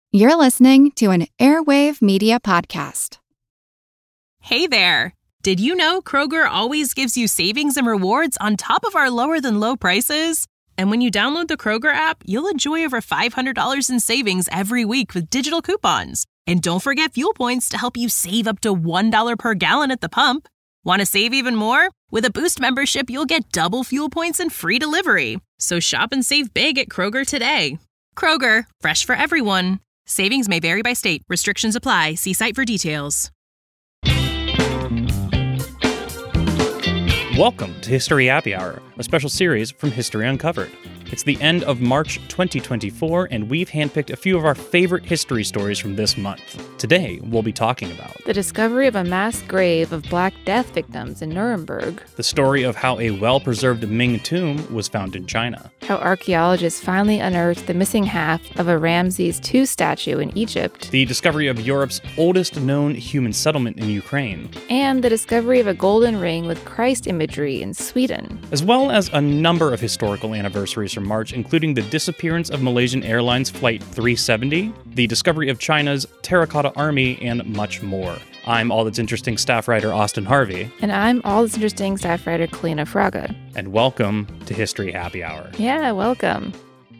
You're listening to an Airwave Media Podcast. Hey there! Did you know Kroger always gives you savings and rewards on top of our lower-than-low prices? And when you download the Kroger app, you'll enjoy over $500 in savings every week with digital coupons. And don't forget fuel points to help you save up to $1 per gallon at the pump. Want to save even more? With a Boost membership, you'll get double fuel points and free delivery. So shop and save big at Kroger today. Kroger, fresh for everyone. Savings may vary by state. Restrictions apply. See site for details. Welcome to History Happy Hour, a special series from History Uncovered. It's the end of March 2024, and we've handpicked a few of our favorite history stories from this month. Today, we'll be talking about the discovery of a mass grave of Black Death victims in Nuremberg, the story of how a well-preserved Ming tomb was found in China, how archaeologists finally unearthed the missing half of a Ramses II statue in Egypt, the discovery of Europe's oldest known human settlement in Ukraine, and the discovery of a golden ring with Christ imagery in Sweden, as well as a number of historical anniversaries from March, including the disappearance of Malaysian Airlines Flight 370, the discovery of China's Terracotta Army, and much more. I'm All That's Interesting staff writer Austin Harvey. And I'm All That's Interesting staff writer Kalina Fraga. And welcome to History Happy Hour. Yeah, welcome.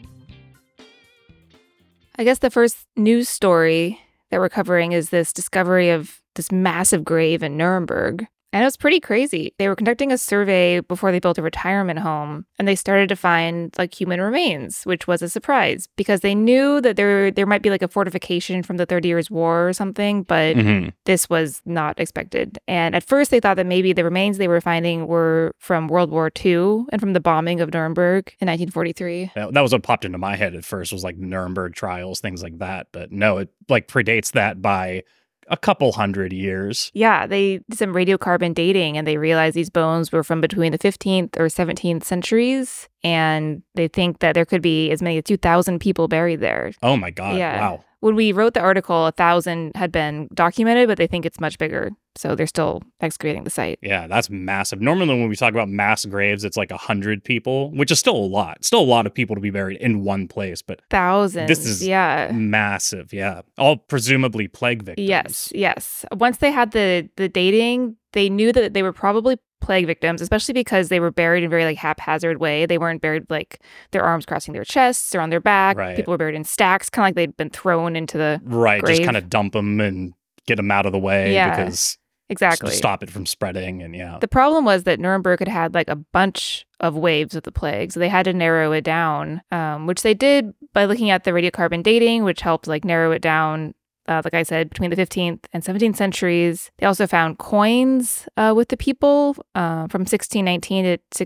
I guess the first news story that we're covering is this discovery of this massive grave in Nuremberg. And it was pretty crazy. They were conducting a survey before they built a retirement home, and they started to find human remains, which was a surprise because they knew that there might be a fortification from the 30 Years' War or something, but this was not expected. And at first they thought that maybe the remains they were finding were from World War II and from the bombing of Nuremberg in 1943. That was what popped into my head at first, was Nuremberg trials, things like that. But no, it predates that by a couple hundred years. Yeah, they did some radiocarbon dating and they realized these bones were from between the 15th or 17th centuries. And they think that there could be as many as 2,000 people buried there. Oh my God, yeah. Wow. When we wrote the article, 1,000 had been documented, but they think it's much bigger. So they're still excavating the site. Yeah, that's massive. Normally when we talk about mass graves, it's 100 people, which is still a lot. Still a lot of people to be buried in one place, but thousands. This is massive, yeah. All presumably plague victims. Yes. Once they had the dating, they knew that they were probably plague victims, especially because they were buried in a very haphazard way. They weren't buried their arms crossing their chests or on their back. Right. People were buried in stacks, kind of like they'd been thrown into the grave. Just kind of dump them and get them out of the way because exactly to stop it from spreading. And the problem was that Nuremberg had a bunch of waves of the plague, so they had to narrow it down, which they did by looking at the radiocarbon dating, which helped narrow it down. Like I said, between the 15th and 17th centuries. They also found coins with the people from 1619 to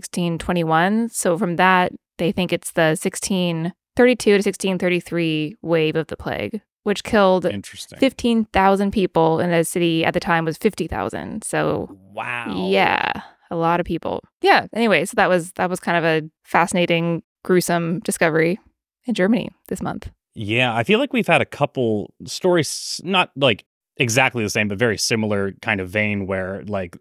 1621. So from that, they think it's the 1632 to 1633 wave of the plague, which killed 15,000 people, and the city at the time was 50,000. So wow, yeah, a lot of people. Yeah. Anyway, so that was kind of a fascinating, gruesome discovery in Germany this month. Yeah, I feel like we've had a couple stories, not exactly the same, but very similar kind of vein, where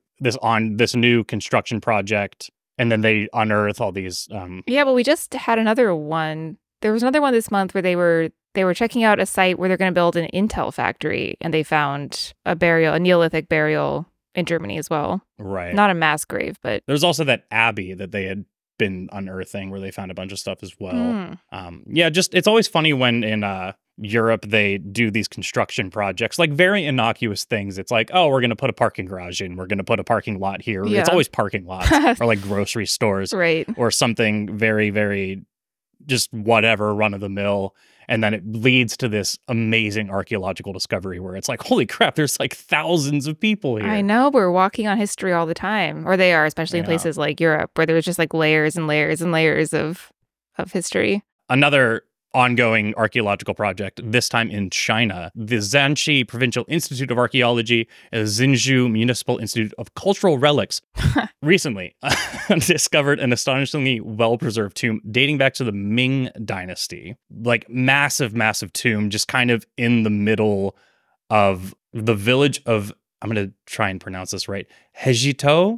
this new construction project, and then they unearth all these. Yeah, well, we just had another one. There was another one this month where they were checking out a site where they're going to build an Intel factory, and they found a Neolithic burial in Germany as well. Right, not a mass grave, but there's also that abbey that they had been unearthing where they found a bunch of stuff as well. It's always funny when in Europe they do these construction projects, very innocuous things. It's oh, we're going to put a parking garage in, we're going to put a parking lot here. It's always parking lots or grocery stores, right, or something very, very just whatever, run of the mill. And then it leads to this amazing archaeological discovery where it's holy crap, there's thousands of people here. I know, we're walking on history all the time, or they are, especially in places like Europe, where there's just layers and layers and layers of history. Another ongoing archaeological project, this time in China. The Zhanxi Provincial Institute of Archaeology and the Xinzhou Municipal Institute of Cultural Relics recently discovered an astonishingly well-preserved tomb dating back to the Ming Dynasty. Massive, massive tomb, just kind of in the middle of the village of, I'm going to try and pronounce this right, Hexitou?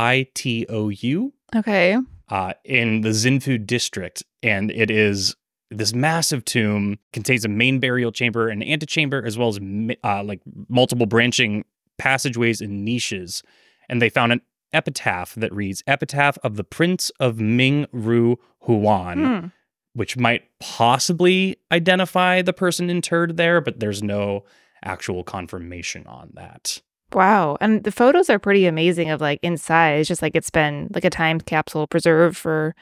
Hexitou. Okay. In the Xinfu district, and it is This massive tomb contains a main burial chamber, an antechamber, as well as like multiple branching passageways and niches. And they found an epitaph that reads, "Epitaph of the Prince of Ming Ru Huan," which might possibly identify the person interred there, but there's no actual confirmation on that. Wow. And the photos are pretty amazing of like inside. It's just like it's been like a time capsule preserved for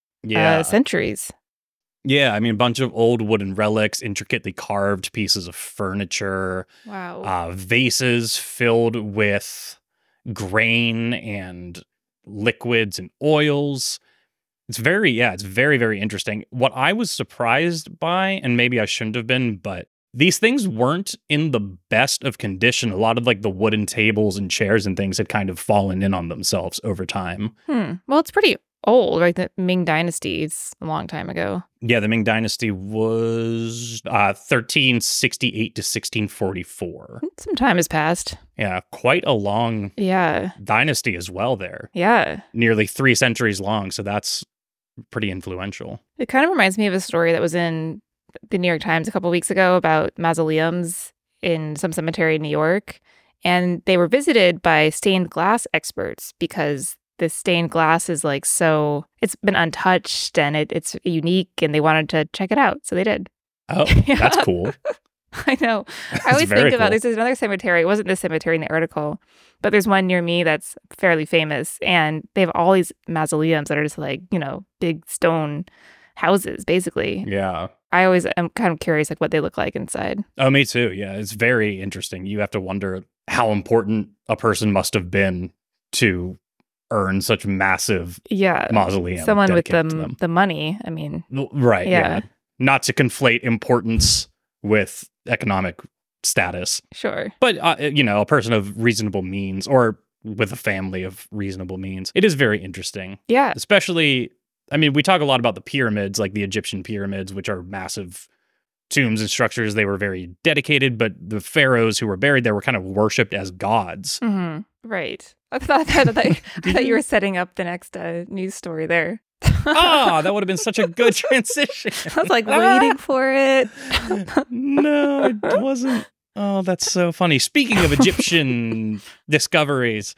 centuries. Yeah, I mean, a bunch of old wooden relics, intricately carved pieces of furniture. Wow. Vases filled with grain and liquids and oils. It's very, very interesting. What I was surprised by, and maybe I shouldn't have been, but these things weren't in the best of condition. A lot of like the wooden tables and chairs and things had kind of fallen in on themselves over time. Well, it's pretty old, right? The Ming Dynasty is a long time ago. Yeah, the Ming Dynasty was 1368 to 1644. Some time has passed. Yeah, quite a long dynasty as well there. Yeah. Nearly 3 centuries long, so that's pretty influential. It kind of reminds me of a story that was in the New York Times a couple weeks ago about mausoleums in some cemetery in New York. And they were visited by stained glass experts because the stained glass is like so, it's been untouched and it's unique and they wanted to check it out. So they did. Oh, that's cool. I know. I always think about this. There's another cemetery. It wasn't this cemetery in the article, but there's one near me that's fairly famous. And they have all these mausoleums that are just like, big stone houses, basically. Yeah. I always am kind of curious like what they look like inside. Oh, me too. Yeah, it's very interesting. You have to wonder how important a person must have been to earn such massive mausoleum. Someone with the money. I mean, right. Yeah. Not to conflate importance with economic status. Sure. But, a person of reasonable means or with a family of reasonable means. It is very interesting. Yeah. Especially, I mean, we talk a lot about the pyramids, like the Egyptian pyramids, which are massive tombs and structures. They were very dedicated, but the pharaohs who were buried there were kind of worshipped as gods. Mm-hmm. Right. I thought you were setting up the next news story there. That would have been such a good transition. I was like waiting for it. No, it wasn't. Oh, that's so funny. Speaking of Egyptian discoveries,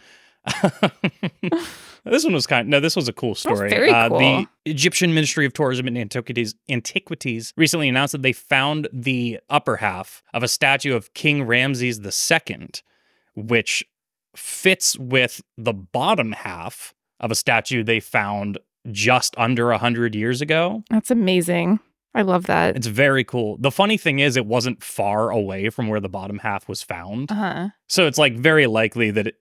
this was a cool story. That's very cool. The Egyptian Ministry of Tourism and Antiquities recently announced that they found the upper half of a statue of King Ramses II, which fits with the bottom half of a statue they found just under 100 years ago. That's amazing. I love that. It's very cool. The funny thing is it wasn't far away from where the bottom half was found. Uh-huh. So it's like very likely that,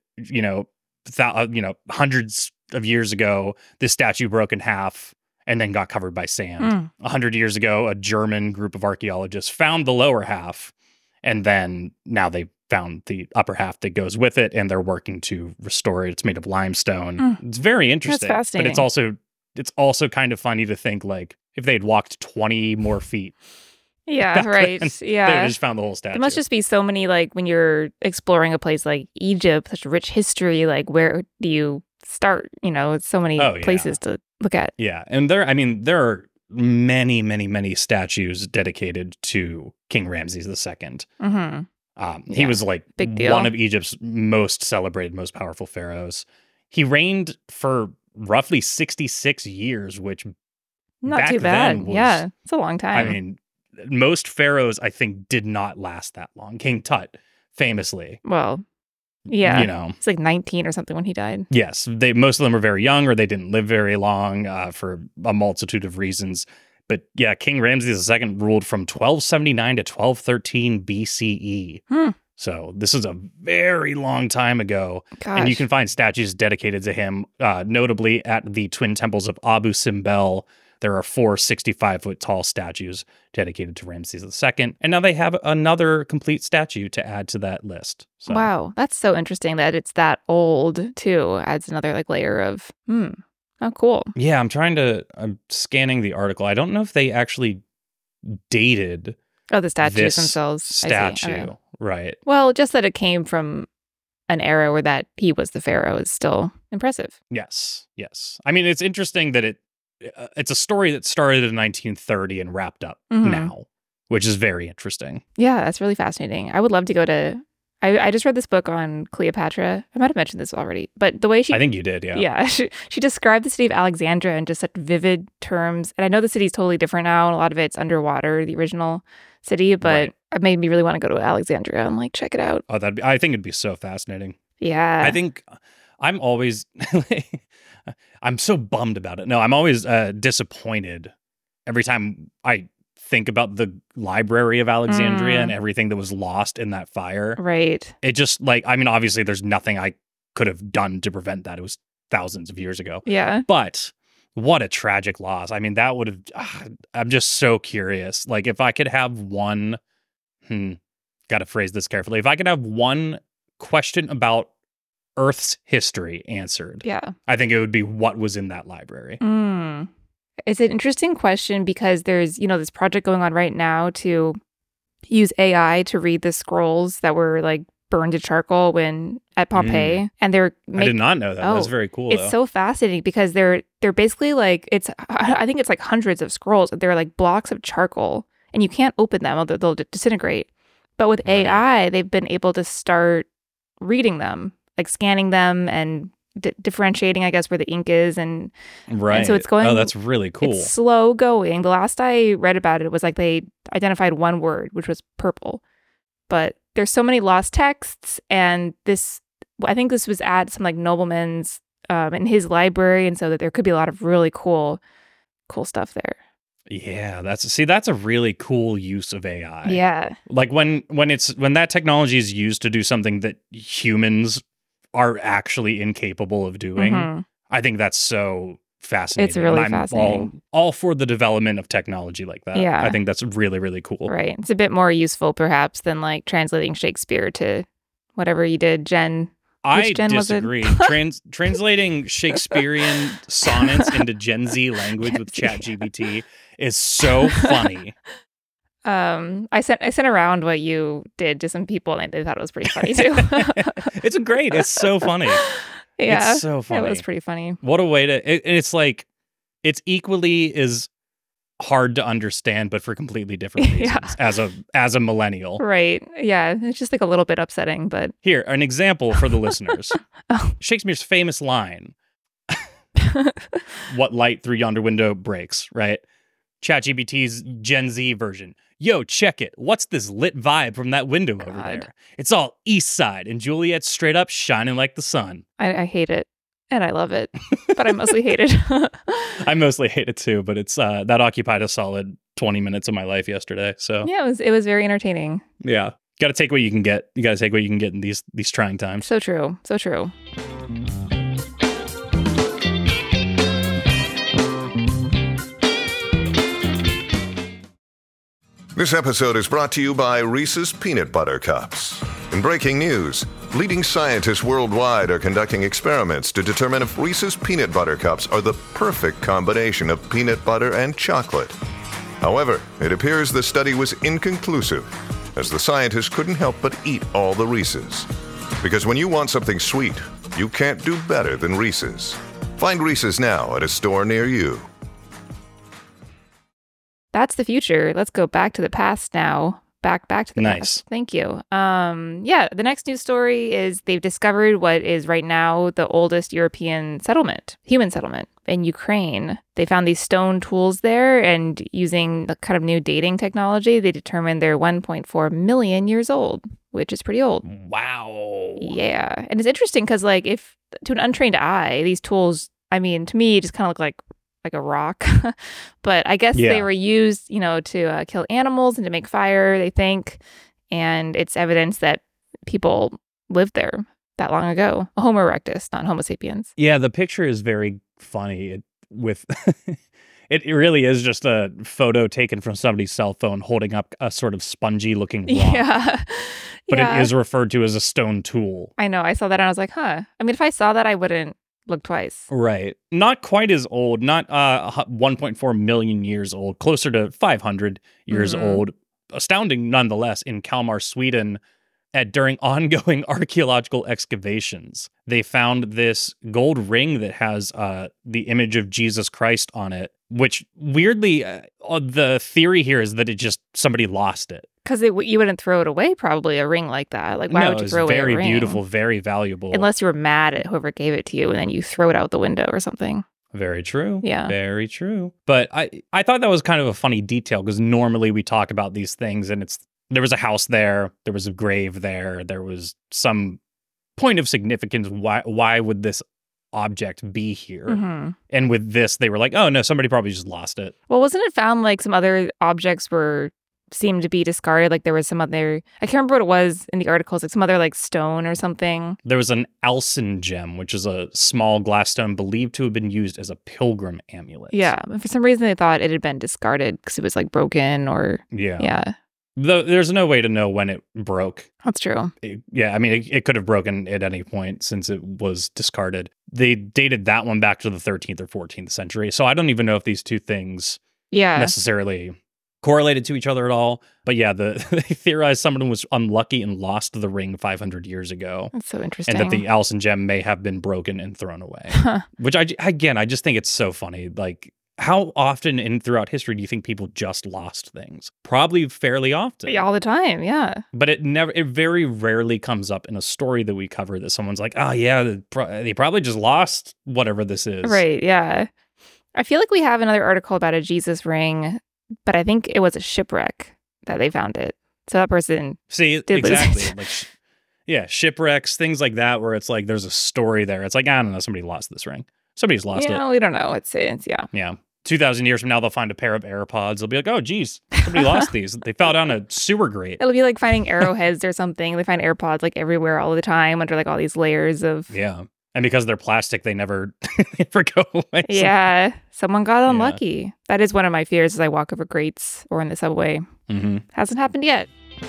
hundreds of years ago, this statue broke in half and then got covered by sand. 100 years ago, a German group of archaeologists found the lower half, and then now they found the upper half that goes with it, and they're working to restore it. It's made of limestone. It's very interesting. That's fascinating. But it's also kind of funny to think like if they'd walked 20 more feet. Yeah, right. They just found the whole statue. There must just be so many, like, when you're exploring a place like Egypt, such a rich history, like, where do you start? It's so many places to look at. Yeah, and there are many, many, many statues dedicated to King Ramses II. Mm-hmm. He was like big deal. One of Egypt's most celebrated, most powerful pharaohs. He reigned for roughly 66 years, which not too bad. Yeah, it's a long time. I mean, most pharaohs, I think, did not last that long. King Tut, famously. Well, yeah. It's like 19 or something when he died. Yes. Most of them were very young or they didn't live very long for a multitude of reasons. But yeah, King Ramses II ruled from 1279 to 1213 BCE. So this is a very long time ago. Gosh. And you can find statues dedicated to him, notably at the twin temples of Abu Simbel. There are 4 65-foot tall statues dedicated to Ramses II. And now they have another complete statue to add to that list. So. Wow. That's so interesting that it's that old, too. Adds another like layer of, oh, cool. Yeah, I'm scanning the article. I don't know if they actually dated the statues themselves. Statue, okay. Right. Well, just that it came from an era where that he was the pharaoh is still impressive. Yes. I mean, it's interesting that it's a story that started in 1930 and wrapped up now, which is very interesting. Yeah, that's really fascinating. I would love to go to... I just read this book on Cleopatra. I might have mentioned this already, but the way she... I think you did, yeah. Yeah, she described the city of Alexandria in just such vivid terms. And I know the city's totally different now, and a lot of it's underwater, the original city, but it made me really want to go to Alexandria and like check it out. Oh, I think it'd be so fascinating. Yeah. I think I'm always... I'm so bummed about it. No, I'm always disappointed every time I think about the library of Alexandria and everything that was lost in that fire. Right. It just like, I mean, obviously there's nothing I could have done to prevent that. It was thousands of years ago. Yeah. But what a tragic loss. I mean, that would have, I'm just so curious. Like if I could have one, got to phrase this carefully. If I could have one question about Earth's history answered, I think it would be what was in that library. It's an interesting question because there's, this project going on right now to use AI to read the scrolls that were like burned to charcoal at Pompeii. And I did not know that. That's very cool. It's so fascinating because they're basically like, I think it's like hundreds of scrolls. They're like blocks of charcoal and you can't open them, although they'll disintegrate. But with AI, they've been able to start reading them, like scanning them and differentiating, I guess, where the ink is, and so it's going. Oh, that's really cool. It's slow going. The last I read about it was like they identified one word, which was purple. But there's so many lost texts, and I think this was at some like nobleman's in his library, and so that there could be a lot of really cool stuff there. Yeah, that's a really cool use of AI. Yeah, like when that technology is used to do something that humans are actually incapable of doing. I think that's so fascinating. It's really and I'm fascinating. All for the development of technology like that. Yeah. I think that's really, really cool. Right. It's a bit more useful perhaps than like translating Shakespeare to whatever you did, Jen. I disagree. Translating Shakespearean sonnets into Gen Z language with ChatGPT is so funny. I sent around what you did to some people and they thought it was pretty funny too. It's great. It's so funny. Yeah. It's so funny. It was pretty funny. What a way to it's like it's equally as hard to understand but for completely different reasons as a millennial. Right. Yeah. It's just like a little bit upsetting, but here, an example for the listeners. Shakespeare's famous line. What light through yonder window breaks, right? ChatGPT's Gen Z version. Yo, check it. What's this lit vibe from that window over there? It's all East Side, and Juliet's straight up shining like the sun. I hate it, and I love it, but I mostly hate it. I mostly hate it too, but it's that occupied a solid 20 minutes of my life yesterday. So yeah, it was very entertaining. Yeah, got to take what you can get. You got to take what you can get in these trying times. So true. So true. This episode is brought to you by Reese's Peanut Butter Cups. In breaking news, leading scientists worldwide are conducting experiments to determine if Reese's Peanut Butter Cups are the perfect combination of peanut butter and chocolate. However, it appears the study was inconclusive, as the scientists couldn't help but eat all the Reese's. Because when you want something sweet, you can't do better than Reese's. Find Reese's now at a store near you. That's the future. Let's go back to the past now. Back to the past. Thank you. The next news story is they've discovered what is right now the oldest European settlement, human settlement in Ukraine. They found these stone tools there, and using the kind of new dating technology, they determined they're 1.4 million years old, which is pretty old. Wow. Yeah. And it's interesting because like if to an untrained eye, these tools, I mean, to me, just kind of look like a rock, but I guess they were used, to kill animals and to make fire, they think. And it's evidence that people lived there that long ago. Homo erectus, not Homo sapiens. Yeah, the picture is very funny it really is just a photo taken from somebody's cell phone holding up a sort of spongy looking rock. Yeah. But it is referred to as a stone tool. I know. I saw that and I was like, huh. I mean, if I saw that, I wouldn't look twice. Right. Not quite as old, not 1.4 million years old, closer to 500 years old. Astounding nonetheless. In Kalmar, Sweden, during ongoing archaeological excavations, they found this gold ring that has the image of Jesus Christ on it, which weirdly, the theory here is that somebody lost it. Because you wouldn't throw it away, probably, a ring like that. Like, why would you throw away a ring? Very beautiful, very valuable. Unless you were mad at whoever gave it to you and then you throw it out the window or something. Very true. Yeah. Very true. But I thought that was kind of a funny detail because normally we talk about these things and there was a house there, there was a grave there, there was some point of significance. Why would this object be here? Mm-hmm. And with this, they were like, oh no, somebody probably just lost it. Well, wasn't it found like some other objects seemed to be discarded? Like there was some other, I can't remember what it was in the articles, like some other like stone or something. There was an Alcyn gem, which is a small glass stone believed to have been used as a pilgrim amulet. Yeah. For some reason, they thought it had been discarded because it was like broken or. Yeah. There's no way to know when it broke. That's true. It could have broken at any point since it was discarded. They dated that one back to the 13th or 14th century. So I don't even know if these two things necessarily correlated to each other at all. But yeah, they theorized someone was unlucky and lost the ring 500 years ago. That's so interesting. And that the Alcyn gem may have been broken and thrown away. Which I just think it's so funny. Like, how often throughout history do you think people just lost things? Probably fairly often. Yeah, all the time, yeah. But it very rarely comes up in a story that we cover that someone's like, oh yeah, they probably just lost whatever this is. Right, yeah. I feel like we have another article about a Jesus ring, but I think it was a shipwreck that they found it. So that person did exactly. lose Like, shipwrecks, things like that, where it's like there's a story there. It's like, I don't know, somebody lost this ring. Somebody's lost it. Yeah, we don't know. It's yeah. Yeah. 2,000 years from now, they'll find a pair of AirPods. They'll be like, oh, geez, somebody lost these. They fell down a sewer grate. It'll be like finding arrowheads or something. They find AirPods like everywhere all the time under like all these layers of. Yeah. And because they're plastic, they never go away. Yeah. Someone got unlucky. Yeah. That is one of my fears as I walk over grates or in the subway. Mm-hmm. Hasn't happened yet.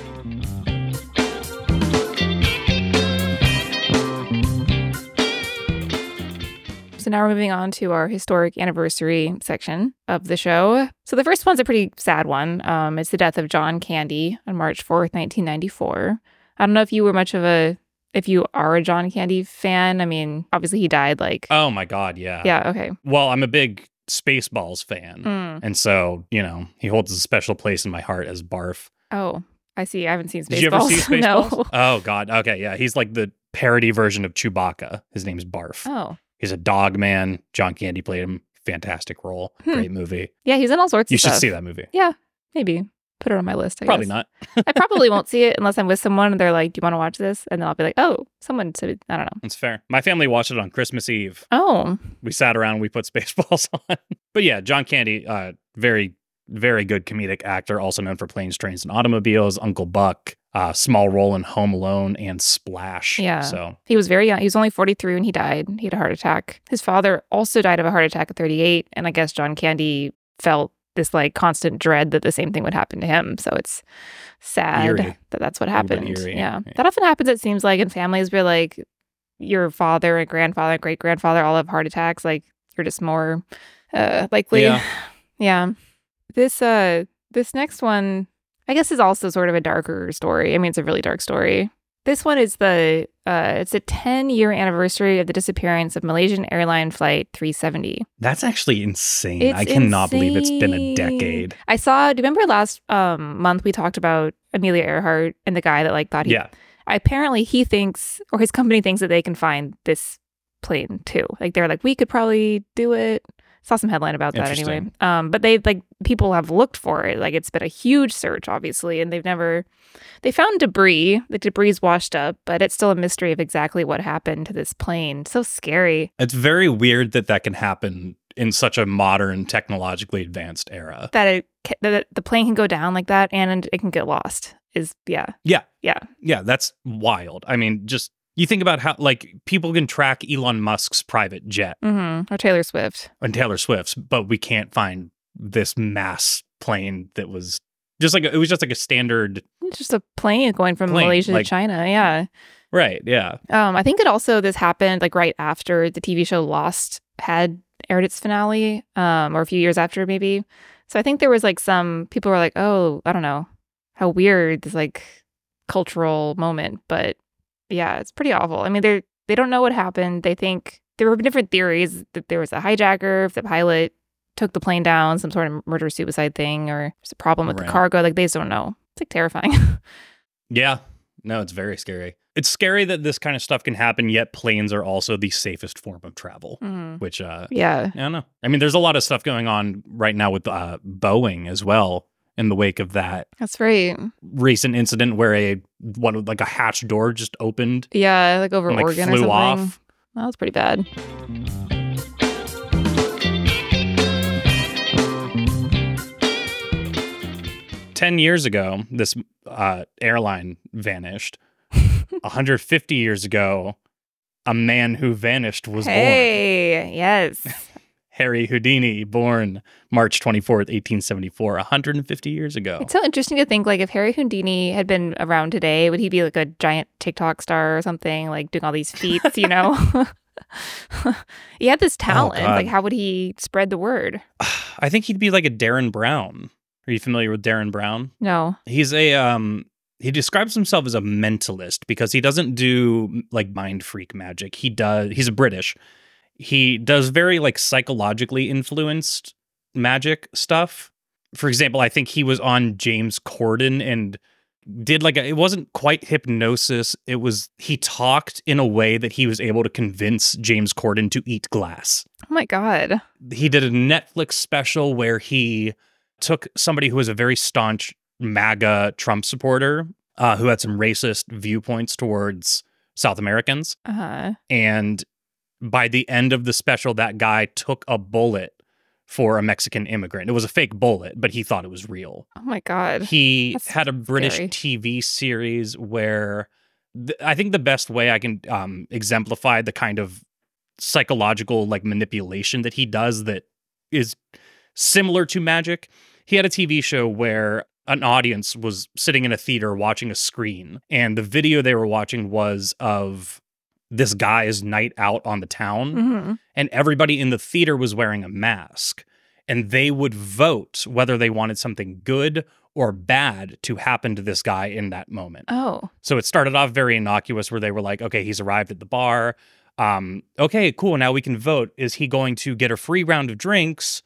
So now we're moving on to our historic anniversary section of the show. So the first one's a pretty sad one. It's the death of John Candy on March 4th, 1994. I don't know if you were if you are a John Candy fan. I mean, obviously he died like... Oh my God, yeah. Yeah, okay. Well, I'm a big Spaceballs fan. And so, he holds a special place in my heart as Barf. Oh, I see. I haven't seen Spaceballs. Did you ever see Spaceballs? No. Oh God, okay, yeah. He's like the parody version of Chewbacca. His name's Barf. Oh. He's a dog man. John Candy played him. Fantastic role. Great movie. Yeah, he's in all sorts of stuff. You should see that movie. Yeah, maybe. Put it on my list, I Probably guess. not. I probably won't see it unless I'm with someone and they're like, do you want to watch this? And then I'll be like, oh, someone said, I don't know. That's fair. My family watched it on Christmas Eve. Oh. We sat around and we put Spaceballs on. But yeah, John Candy, very, very good comedic actor, also known for Planes, Trains, and Automobiles, Uncle Buck, small role in Home Alone and Splash. Yeah. So he was very young. He was only 43 when he died. He had a heart attack. His father also died of a heart attack at 38. And I guess John Candy felt this like constant dread that the same thing would happen to him. So it's sad that that's what happened. Yeah. That often happens, it seems like, in families where like your father and grandfather, great grandfather all have heart attacks. Like you're just more likely. Yeah. This next one, I guess, is also sort of a darker story. I mean, it's a really dark story. This one is it's a 10-year anniversary of the disappearance of Malaysian airline flight 370. That's actually insane. I cannot believe it's been a decade. Do you remember last month we talked about Amelia Earhart and the guy that like thought he... Yeah. Apparently he thinks, or his company thinks, that they can find this plane too. Like they're like, we could probably do it. Saw some headline about that anyway. But they people have looked for it. Like it's been a huge search, obviously, and they found debris. The debris washed up, but it's still a mystery of exactly what happened to this plane. So scary. It's very weird that can happen in such a modern, technologically advanced era. That the plane can go down like that and it can get lost. Yeah, that's wild. I mean, just you think about how like people can track Elon Musk's private jet or Taylor Swift and Taylor Swift's, but we can't find this mass plane that was just like a standard. It's just a plane going from Malaysia to China. Yeah. Right. Yeah. I think this happened like right after the TV show Lost had aired its finale, or a few years after maybe. So I think there was like some people were like, oh, I don't know, how weird. This like cultural moment. But yeah, it's pretty awful. I mean, they don't know what happened. They think there were different theories that there was a hijacker, if the pilot took the plane down, some sort of murder-suicide thing, or there's a problem with the cargo. Like, they just don't know. It's like terrifying. Yeah. No, it's very scary. It's scary that this kind of stuff can happen, yet planes are also the safest form of travel, which, yeah. I don't know. I mean, there's a lot of stuff going on right now with Boeing as well in the wake of that. That's right. Recent incident where a hatch door just opened. Yeah, like over and, Oregon flew or something. Off. That was pretty bad. "10 years ago, this airline vanished. 150 years ago, a man who vanished was born. Hey, yes. Harry Houdini, born March 24th, 1874, 150 years ago. It's so interesting to think, like, if Harry Houdini had been around today, would he be like a giant TikTok star or something, like doing all these feats, you know? He had this talent. Like, how would he spread the word? I think he'd be like a Darren Brown. Are you familiar with Darren Brown? No. He's he describes himself as a mentalist because he doesn't do like mind freak magic. He's British. He does very like psychologically influenced magic stuff. For example, I think he was on James Corden and did it wasn't quite hypnosis. He talked in a way that he was able to convince James Corden to eat glass. Oh my God. He did a Netflix special where he took somebody who was a very staunch MAGA Trump supporter who had some racist viewpoints towards South Americans. And by the end of the special, that guy took a bullet for a Mexican immigrant. It was a fake bullet, but he thought it was real. Oh my God. He That's had a British scary. TV series where I think the best way I can exemplify the kind of psychological like manipulation that he does that is similar to magic. He had a TV show where an audience was sitting in a theater watching a screen, and the video they were watching was of this guy's night out on the town, and everybody in the theater was wearing a mask, and they would vote whether they wanted something good or bad to happen to this guy in that moment. Oh. So it started off very innocuous where they were like, okay, he's arrived at the bar. Okay, cool. Now we can vote. Is he going to get a free round of drinks,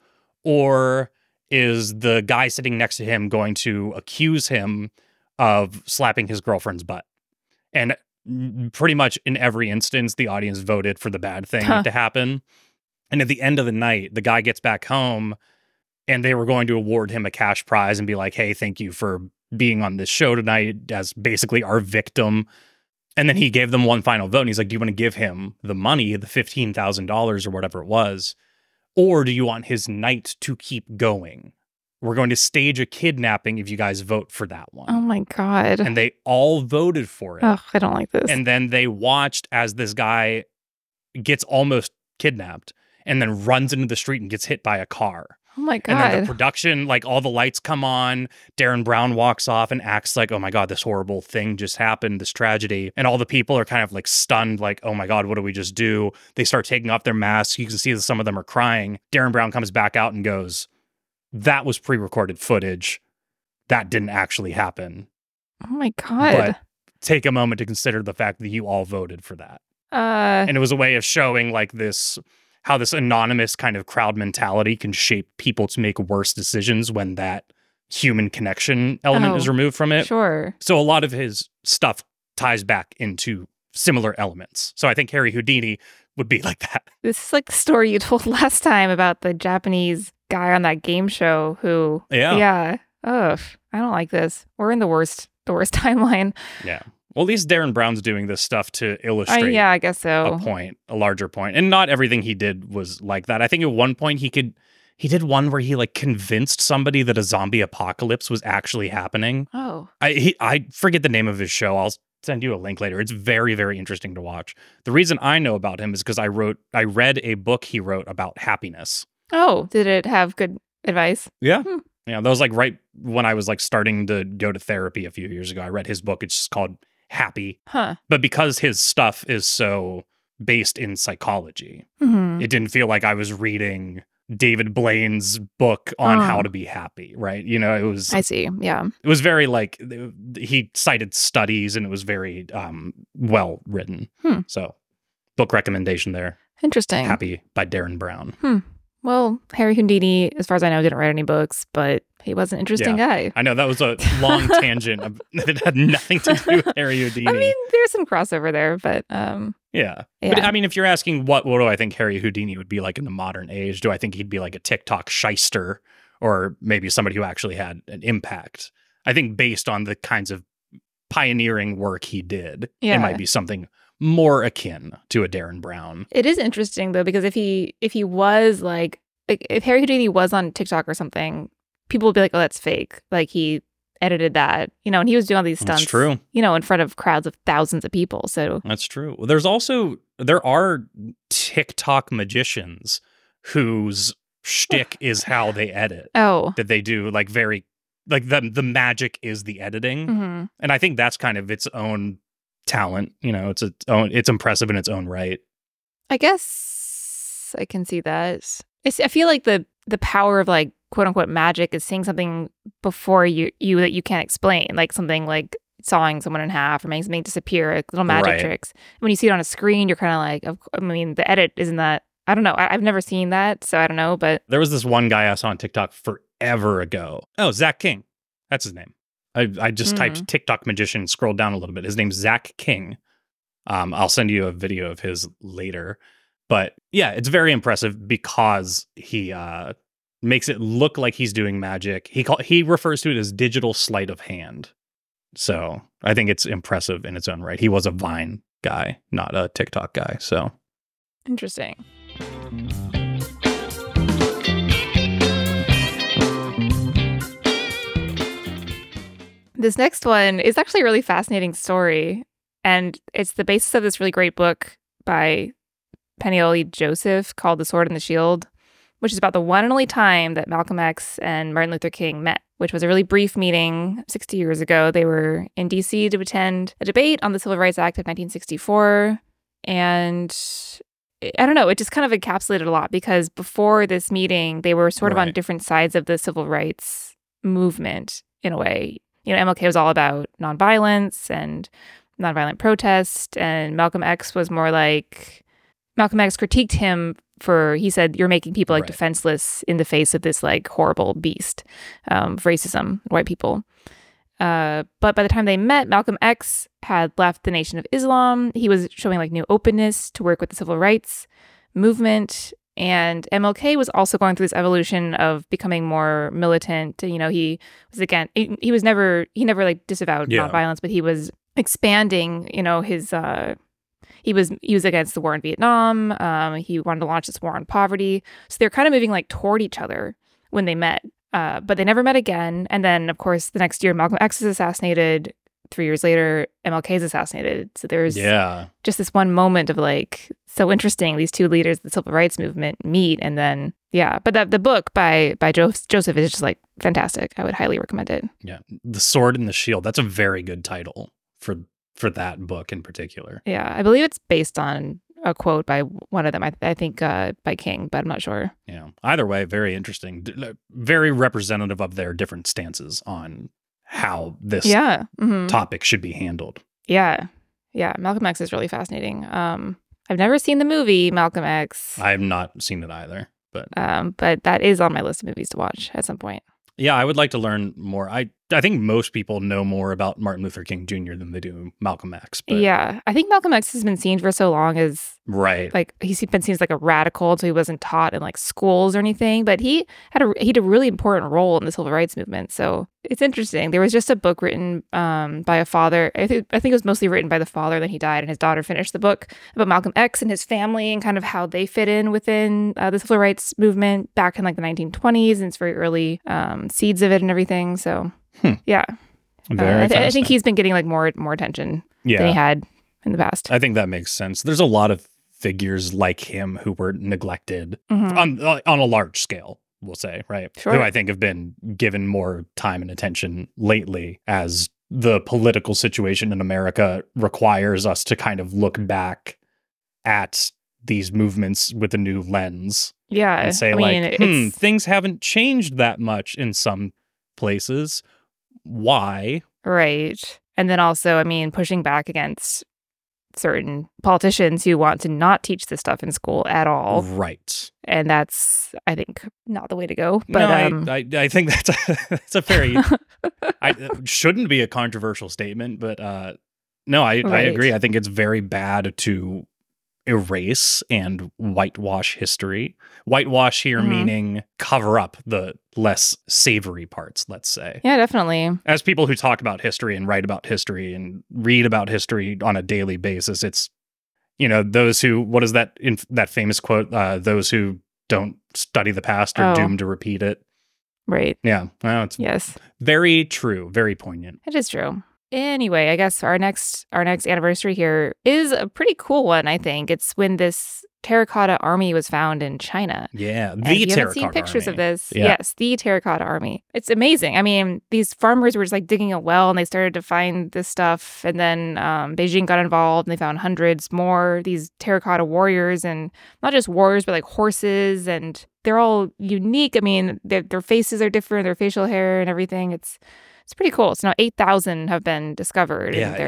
or is the guy sitting next to him going to accuse him of slapping his girlfriend's butt? And pretty much in every instance, the audience voted for the bad thing to happen. And at the end of the night, the guy gets back home and they were going to award him a cash prize and be like, hey, thank you for being on this show tonight as basically our victim. And then he gave them one final vote. And he's like, do you want to give him the money, the $15,000 or whatever it was? Or do you want his night to keep going? We're going to stage a kidnapping if you guys vote for that one. Oh my God. And they all voted for it. Oh, I don't like this. And then they watched as this guy gets almost kidnapped and then runs into the street and gets hit by a car. Oh my God. And then the production, like all the lights come on, Darren Brown walks off and acts like, oh my God, this horrible thing just happened, this tragedy. And all the people are kind of like stunned, like, oh my God, what do we just do? They start taking off their masks. You can see that some of them are crying. Darren Brown comes back out and goes, that was pre-recorded footage. That didn't actually happen. Oh my God. But take a moment to consider the fact that you all voted for that. And it was a way of showing like this, how this anonymous kind of crowd mentality can shape people to make worse decisions when that human connection element is removed from it. Sure. So a lot of his stuff ties back into similar elements. So I think Harry Houdini would be like that. This is like the story you told last time about the Japanese guy on that game show who... Yeah. Ugh. I don't like this. We're in the worst timeline. Yeah. Well, at least Darren Brown's doing this stuff to illustrate yeah, I guess so. a larger point. And not everything he did was like that. I think at one point he did one where he like convinced somebody that a zombie apocalypse was actually happening. Oh. I forget the name of his show. I'll send you a link later. It's very, very interesting to watch. The reason I know about him is because I read a book he wrote about happiness. Oh, did it have good advice? Yeah. Yeah, that was like right when I was like starting to go to therapy a few years ago. I read his book. It's just called Happy. But because his stuff is so based in psychology, it didn't feel like I was reading David Blaine's book on how to be happy, right? You know, I see. Yeah. it was very like he cited studies and it was very well written. So book recommendation there. Interesting. Happy by Darren Brown. Well, Harry Houdini, as far as I know, didn't write any books, but he was an interesting guy. I know that was a long tangent that had nothing to do with Harry Houdini. I mean, there's some crossover there, but yeah. But I mean, if you're asking what do I think Harry Houdini would be like in the modern age, do I think he'd be like a TikTok shyster or maybe somebody who actually had an impact? I think based on the kinds of pioneering work he did, it might be something more akin to a Darren Brown. It is interesting though, because if he was like if Harry Houdini was on TikTok or something, people would be like, "Oh, that's fake." Like he edited that, you know, and he was doing all these stunts, That's true. You know, in front of crowds of thousands of people. So that's true. Well, there are TikTok magicians whose shtick is how they edit. Oh, that they do like very like the magic is the editing, and I think that's kind of its own talent. You know, it's impressive in its own right. I guess I can see that. I feel like the power of like quote unquote magic is seeing something before you that you can't explain, like something like sawing someone in half or making something disappear, like little magic tricks. When you see it on a screen, you're kind of like, I mean, the edit isn't that. I don't know. I've never seen that, so I don't know. But there was this one guy I saw on TikTok forever ago. Oh, Zach King. That's his name. I just typed TikTok magician, scrolled down a little bit. His name's Zach King. I'll send you a video of his later. But yeah, it's very impressive because he makes it look like he's doing magic. He refers to it as digital sleight of hand. So I think it's impressive in its own right. He was a Vine guy, not a TikTok guy. So interesting. This next one is actually a really fascinating story, and it's the basis of this really great book by Penelope Joseph called The Sword and the Shield, which is about the one and only time that Malcolm X and Martin Luther King met, which was a really brief meeting 60 years ago. They were in D.C. to attend a debate on the Civil Rights Act of 1964, and I don't know, it just kind of encapsulated a lot because before this meeting, they were sort of on different sides of the civil rights movement in a way. You know, MLK was all about nonviolence and nonviolent protest, and Malcolm X was more like, Malcolm X critiqued him he said, you're making people like defenseless in the face of this like horrible beast of racism, white people. But by the time they met, Malcolm X had left the Nation of Islam. He was showing like new openness to work with the civil rights movement. And MLK was also going through this evolution of becoming more militant. You know, he was again, he never like disavowed nonviolence, but he was expanding, you know, his, he was against the war in Vietnam. He wanted to launch this war on poverty. So they're kind of moving like toward each other when they met. But they never met again. And then, of course, the next year, Malcolm X is assassinated. 3 years later, MLK is assassinated. So there's just this one moment of like, so interesting. These two leaders of the civil rights movement meet. And then, but the book by Joseph is just like fantastic. I would highly recommend it. Yeah. The Sword and the Shield. That's a very good title for that book in particular. Yeah. I believe it's based on a quote by one of them. I think by King, but I'm not sure. Yeah. Either way, very interesting. Very representative of their different stances on how this topic should be handled. Yeah. Yeah. Malcolm X is really fascinating. I've never seen the movie Malcolm X. I have not seen it either, but that is on my list of movies to watch at some point. Yeah, I would like to learn more. I think most people know more about Martin Luther King Jr. than they do Malcolm X. But yeah, I think Malcolm X has been seen for so long as like he's been seen as like a radical, so he wasn't taught in like schools or anything. But he had a really important role in the civil rights movement. So it's interesting. There was just a book written by a father. I think it was mostly written by the father. Then he died, and his daughter finished the book about Malcolm X and his family and kind of how they fit in within the civil rights movement back in like the 1920s and its very early seeds of it and everything. So. Yeah. I think he's been getting like more attention than he had in the past. I think that makes sense. There's a lot of figures like him who were neglected on a large scale, we'll say, right? Sure. Who I think have been given more time and attention lately as the political situation in America requires us to kind of look back at these movements with a new lens Yeah. and say things haven't changed that much in some places. Why? Right. And then also, pushing back against certain politicians who want to not teach this stuff in school at all. Right. And that's, I think, not the way to go. But no, I think that's a very shouldn't be a controversial statement, but no, I agree. I think it's very bad to erase and whitewash history. Whitewash here meaning cover up the less savory parts, let's say. Yeah, definitely. As people who talk about history and write about history and read about history on a daily basis, it's, those who, what is that that famous quote? Those who don't study the past are doomed to repeat it. Right. Yeah. Well, it's very true. Very poignant. It is true. Anyway, I guess our next anniversary here is a pretty cool one, I think. It's when this terracotta army was found in China. Yeah, the terracotta army. You haven't seen pictures of this. Yeah. Yes, the terracotta army. It's amazing. These farmers were just like digging a well and they started to find this stuff. And then Beijing got involved and they found hundreds more, these terracotta warriors, and not just warriors, but like horses. And they're all unique. Their faces are different, their facial hair and everything. It's pretty cool. So now 8,000 have been discovered. Yeah,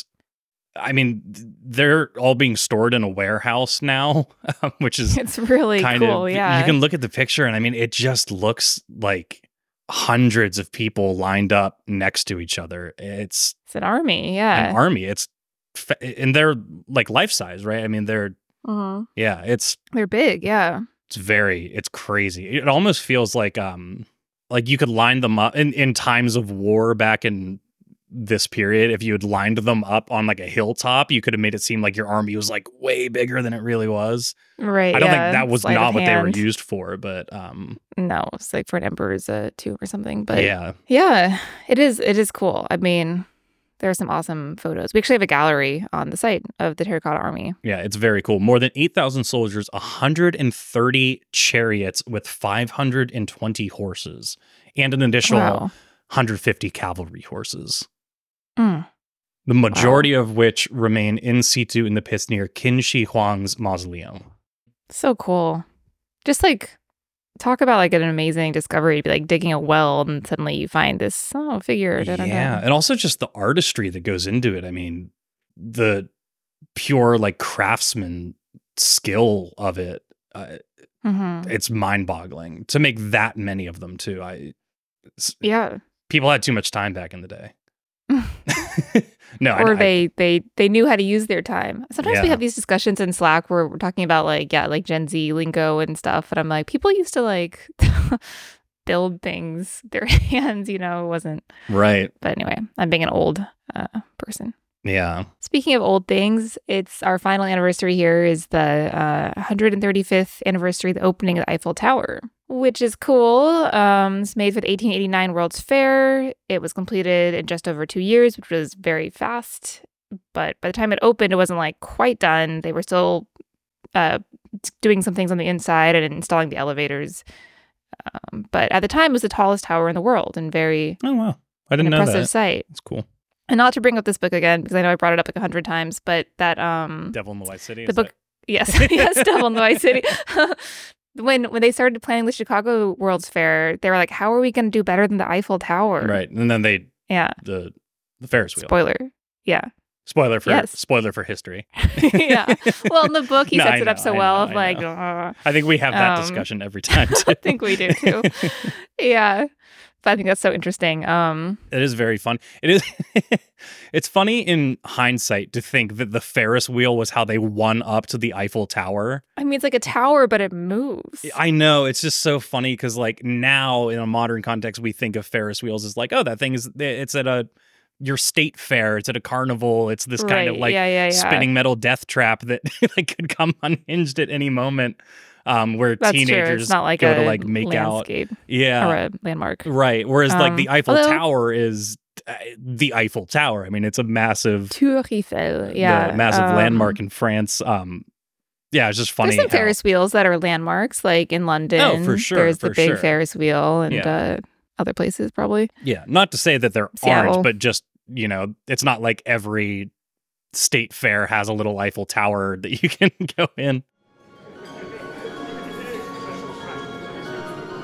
they're all being stored in a warehouse now, which is it's really cool. Yeah, you can look at the picture, and it just looks like hundreds of people lined up next to each other. It's an army. Yeah, an army. And they're like life size, right? They're they're big. Yeah, it's crazy. It almost feels like you could line them up in times of war back in this period. If you had lined them up on like a hilltop, you could have made it seem like your army was like way bigger than it really was. Right. I don't think that was not what they were used for, but no, it's like for an emperor's tomb or something. But yeah, it is cool. There are some awesome photos. We actually have a gallery on the site of the terracotta army. Yeah, it's very cool. More than 8,000 soldiers, 130 chariots with 520 horses, and an additional 150 cavalry horses. The majority of which remain in situ in the pits near Qin Shi Huang's mausoleum. So cool. Just like talk about like an amazing discovery to be like digging a well and suddenly you find this figure. Yeah, and also just the artistry that goes into it. The pure like craftsman skill of it. It's mind-boggling to make that many of them too. People had too much time back in the day. No, or they knew how to use their time. Sometimes we have these discussions in Slack where we're talking about like Gen Z lingo and stuff, and I'm like, people used to like build things with their hands, it wasn't right. But anyway, I'm being an old person. Yeah. Speaking of old things, it's our final anniversary here is the 135th anniversary of the opening of the Eiffel Tower, which is cool. It's made for the 1889 World's Fair. It was completed in just over 2 years, which was very fast. But by the time it opened, it wasn't like quite done. They were still doing some things on the inside and installing the elevators. But at the time, it was the tallest tower in the world and very I didn't know that. Impressive sight. It's cool. And not to bring up this book again, because I know I brought it up like 100 times, but that Devil in the White City. The book, yes, Devil in the White City. When they started planning the Chicago World's Fair, they were like, "How are we going to do better than the Eiffel Tower?" Right, and then the Ferris wheel. Spoiler, yeah. Spoiler for history. Yeah. Well, in the book, he sets it up so well. I think we have that discussion every time. Too. I think we do too. Yeah. But I think that's so interesting. It is very fun. It is. It's funny in hindsight to think that the Ferris wheel was how they won up to the Eiffel Tower. It's like a tower, but it moves. I know. It's just so funny because like now in a modern context, we think of Ferris wheels as like, oh, that thing it's at your state fair. It's at a carnival. It's this kind of like spinning metal death trap that like could come unhinged at any moment. Where that's teenagers it's not like go to like make out, or a landmark, right? Whereas like the Eiffel Tower is the Eiffel Tower. It's a massive Tour Eiffel, massive landmark in France. It's just funny. There's some Ferris wheels that are landmarks, like in London. Oh, for sure. There's the big Ferris wheel, and other places probably. Yeah, not to say that there Seattle. aren't, but just it's not like every state fair has a little Eiffel Tower that you can go in.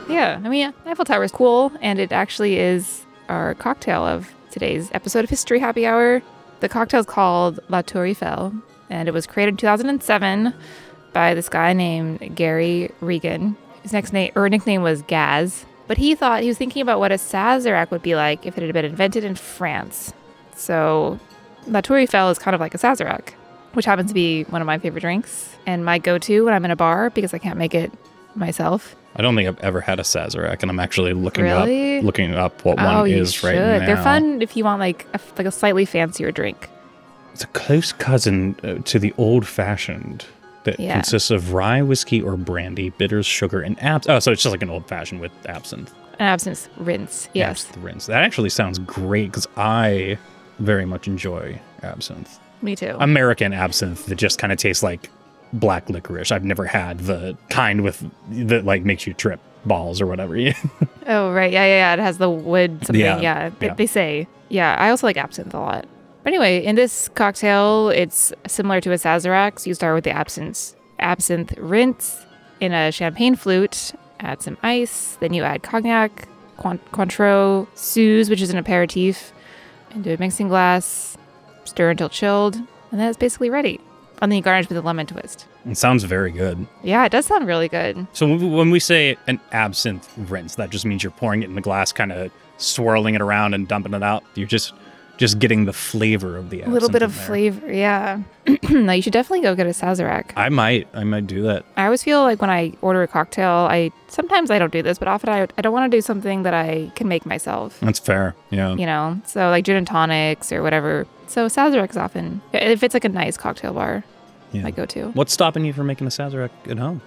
Yeah, I mean, Eiffel Tower is cool, and it actually is our cocktail of today's episode of History Happy Hour. The cocktail is called La Tour Eiffel, and it was created in 2007 by this guy named Gary Regan. His nickname was Gaz, but he was thinking about what a Sazerac would be like if it had been invented in France. So La Tour Eiffel is kind of like a Sazerac, which happens to be one of my favorite drinks and my go-to when I'm in a bar because I can't make it myself. I don't think I've ever had a Sazerac, and I'm actually looking up what one is right now. They're fun if you want like a slightly fancier drink. It's a close cousin to the old-fashioned that consists of rye, whiskey, or brandy, bitters, sugar, and absinthe. Oh, so it's just like an old-fashioned with absinthe. An absinthe rinse, yes. Absinthe rinse. That actually sounds great because I very much enjoy absinthe. Me too. American absinthe that just kind of tastes like black licorice. I've never had the kind that like makes you trip balls or whatever. Oh, right. Yeah. It has the wood something. Yeah. They say. Yeah, I also like absinthe a lot. But anyway, in this cocktail, it's similar to a Sazerac. So you start with the absinthe rinse in a champagne flute, add some ice, then you add cognac, Cointreau, Suze, which is an aperitif, into a mixing glass, stir until chilled, and then it's basically ready. And then you garnish with a lemon twist. It sounds very good. Yeah, it does sound really good. So when we say an absinthe rinse, that just means you're pouring it in the glass, kind of swirling it around and dumping it out. You're just getting the flavor of the absinthe. A little bit of flavor, yeah. No, you should definitely go get a Sazerac. I might do that. I always feel like when I order a cocktail, sometimes I don't do this, but often I don't want to do something that I can make myself. That's fair, yeah. You know, so like gin and tonics or whatever. So Sazerac is often, if it's like a nice cocktail bar, my go-to. What's stopping you from making a Sazerac at home?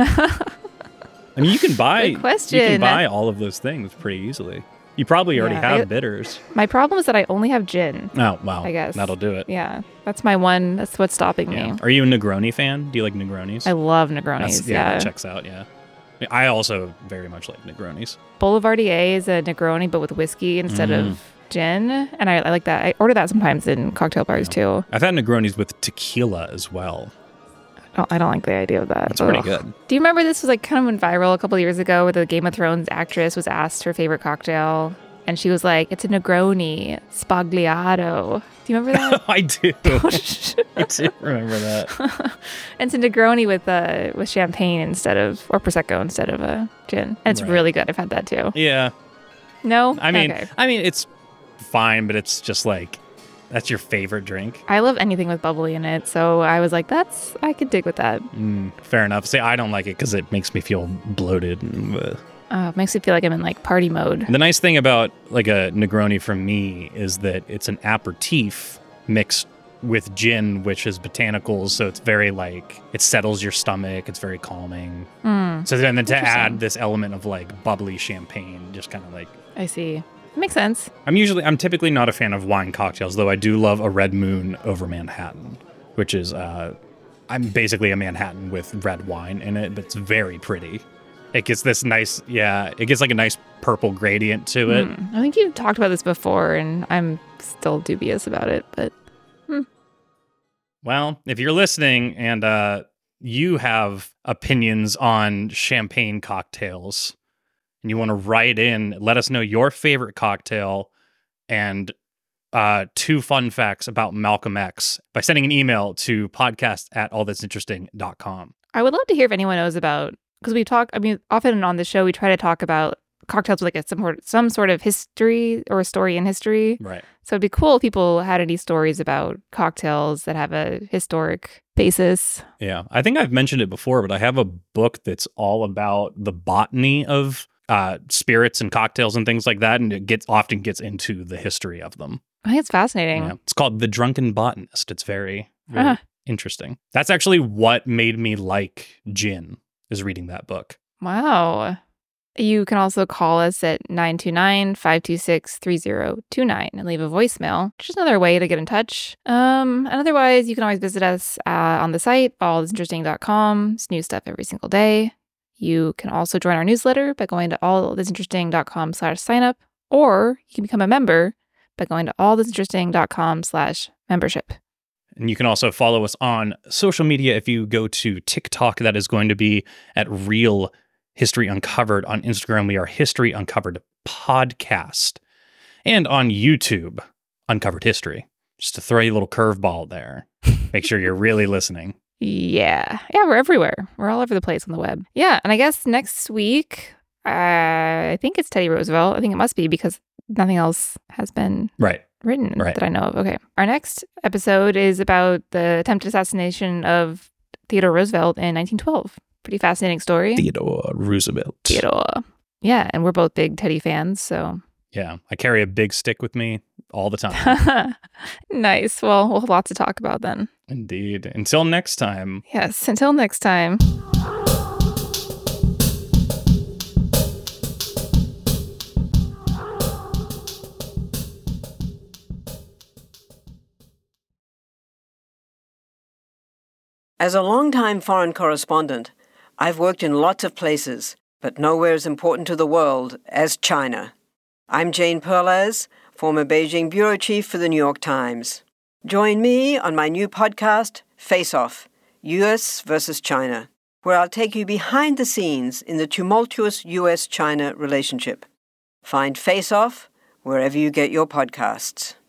I mean, you can buy Good question. You can buy all of those things pretty easily. You probably already have bitters. My problem is that I only have gin. Oh, wow. I guess. That'll do it. Yeah. That's what's stopping me. Are you a Negroni fan? Do you like Negronis? I love Negronis, That checks out, yeah. I also very much like Negronis. Boulevardier is a Negroni, but with whiskey instead of gin. And I like that. I order that sometimes in cocktail bars, too. I've had Negronis with tequila as well. Oh, I don't like the idea of that. That's pretty good. Do you remember this was like kind of went viral a couple of years ago where the Game of Thrones actress was asked her favorite cocktail and she was like, it's a Negroni Spagliato. Do you remember that? I do. I do remember that. And it's a Negroni with champagne or Prosecco instead of a gin. And it's really good. I've had that too. Yeah. No? I mean, it's fine, but it's just like, that's your favorite drink? I love anything with bubbly in it, so I was like, I could dig with that. Fair enough. See, I don't like it because it makes me feel bloated. It makes me feel like I'm in like party mode. The nice thing about like a Negroni for me is that it's an aperitif mixed with gin, which is botanicals, so it's very like, it settles your stomach, it's very calming. So then to add this element of like bubbly champagne, just kind of like... I see. Makes sense. I'm typically not a fan of wine cocktails, though I do love a Red Moon over Manhattan, which is, I'm basically a Manhattan with red wine in it, but it's very pretty. It gets this nice, it gets like a nice purple gradient to it. I think you've talked about this before, and I'm still dubious about it, but... Well, if you're listening and you have opinions on champagne cocktails, and you want to write in, let us know your favorite cocktail and 2 fun facts about Malcolm X by sending an email to podcast@allthat'sinteresting.com. I would love to hear if anyone knows about, because often on the show, we try to talk about cocktails with like some sort of history or a story in history. Right. So it'd be cool if people had any stories about cocktails that have a historic basis. Yeah. I think I've mentioned it before, but I have a book that's all about the botany of spirits and cocktails and things like that, and it often gets into the history of them. I think it's fascinating. Yeah. It's called The Drunken Botanist. It's very, very interesting. That's actually what made me like gin, is reading that book. Wow. You can also call us at 929-526-3029 and leave a voicemail. Just another way to get in touch. And otherwise, you can always visit us on the site, allthat'sinteresting.com. It's new stuff every single day. You can also join our newsletter by going to allthat'sinteresting.com/signup, or you can become a member by going to allthat'sinteresting.com/membership. And you can also follow us on social media. If you go to TikTok, that is going to be at Real History Uncovered. On Instagram, we are History Uncovered Podcast. And on YouTube, Uncovered History. Just to throw you a little curveball there. Make sure you're really listening. Yeah, we're everywhere. We're all over the place on the web. Yeah, and I guess next week, I think it's Teddy Roosevelt. I think it must be because nothing else has been written that I know of. Okay. Our next episode is about the attempted assassination of Theodore Roosevelt in 1912. Pretty fascinating story. Theodore Roosevelt. Yeah, and we're both big Teddy fans, so... Yeah, I carry a big stick with me all the time. Nice. Well, we'll have lots to talk about then. Indeed. Until next time. Yes, until next time. As a longtime foreign correspondent, I've worked in lots of places, but nowhere as important to the world as China. I'm Jane Perlez, former Beijing bureau chief for the New York Times. Join me on my new podcast, Face Off, U.S. versus China, where I'll take you behind the scenes in the tumultuous U.S.-China relationship. Find Face Off wherever you get your podcasts.